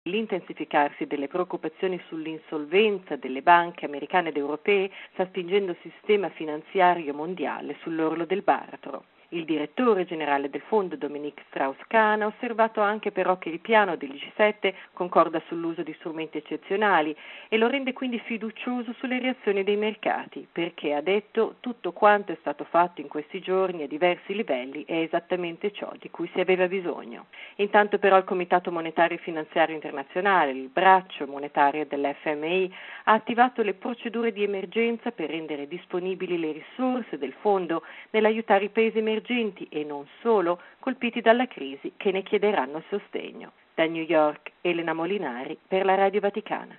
L'intensificarsi delle preoccupazioni sull'insolvenza delle banche americane ed europee sta spingendo il sistema finanziario mondiale sull'orlo del baratro. Il direttore generale del fondo, Dominique Strauss-Kahn, ha osservato anche però che il piano degli G7 concorda sull'uso di strumenti eccezionali e lo rende quindi fiducioso sulle reazioni dei mercati, perché, ha detto, tutto quanto è stato fatto in questi giorni a diversi livelli è esattamente ciò di cui si aveva bisogno. Intanto però il Comitato Monetario e Finanziario Internazionale, il braccio monetario dell'FMI, ha attivato le procedure di emergenza per rendere disponibili le risorse del fondo nell'aiutare i paesi emergenti e non solo colpiti dalla crisi che ne chiederanno sostegno. Da New York, Elena Molinari per la Radio Vaticana.